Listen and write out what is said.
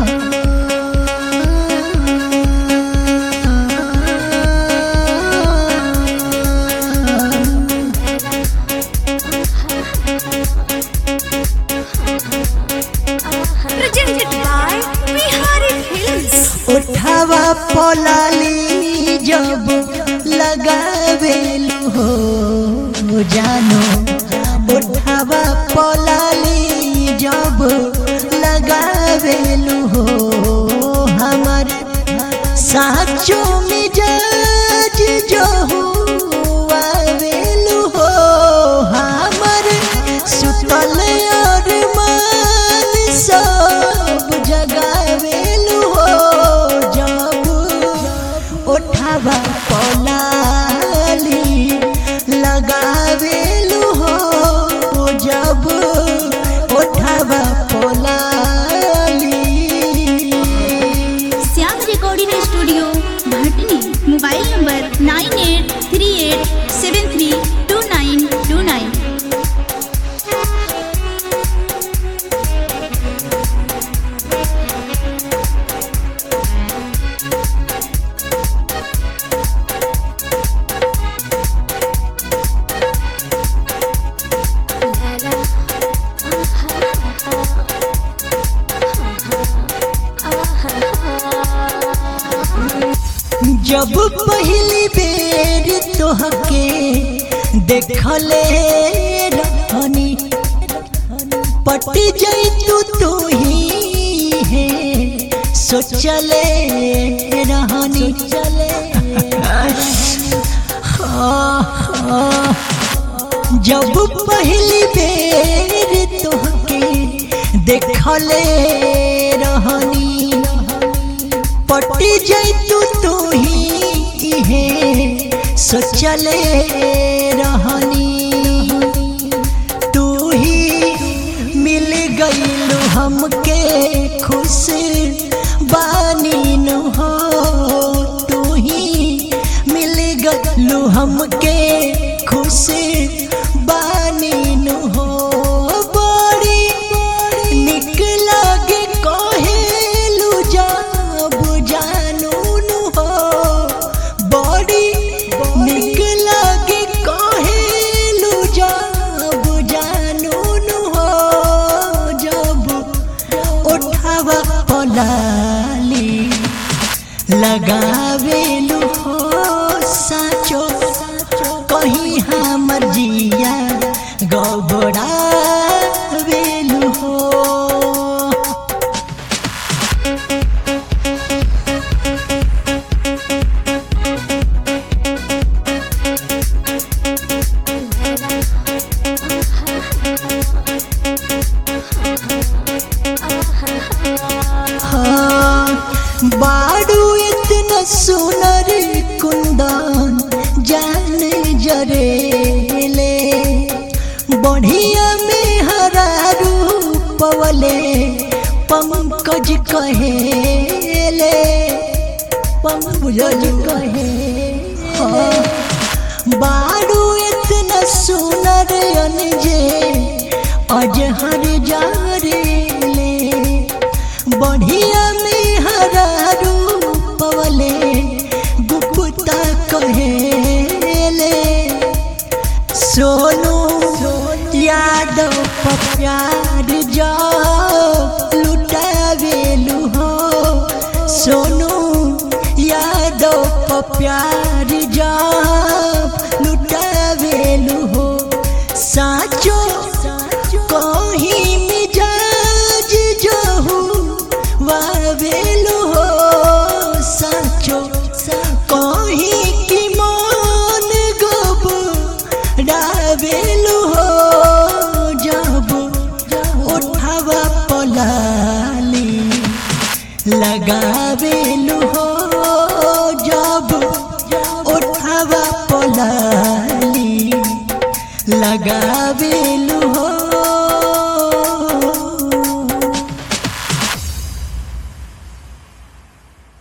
उठावा पोलाली जब लगावेलू हो जानो, उठावा पोलाली जब लगावेलू हो हमार साचो मिजाज जो आवेलू हो हमार सुतल और मान सब जगावेलू हो जब उठावा पोलाली लगावेलू हो जब उठावा पोलाली। Shyam recording studio Bhatni, mobile number 9838732929। जब पहली बेर तोहके देखले रहनी पट जैतू तू ही है सोचले रहनी जब पहली बेर तोहके देखले रहनी पट जैतू तू ही है सोचले रहनी तू ही मिल गईलू हमके खुश बानी नु हो तू ही मिल गईलू हमके खुश बानी नु हो बड़ी निक लागे कहेलू जब जानू नु हो बड़ी निक लागे कहेलू जब जानू नु हो जब उठावा पोलाली लगावेलू हो साचो कहीं हमर जिया गबड़ावेलू हो। बाडू इतना सुनर कुंदन जान जरेले बढ़िया में हरा रूपवले पंकज कहेले पंकज कहे बाडू इतना सुनर अनजे अजहर जारेले बढ़िया में हरा रूपवले गुप्ता कहेले सोनू यादव पर प्यार जा लुटावेलू हो सोनू यादव पर प्यार जा लुटावेलू हो साचो कहीं मिजाज जो वावेलू हो साचो कहीं की मन गब डावेलू हो जब उठावा पोलाली लगावेलू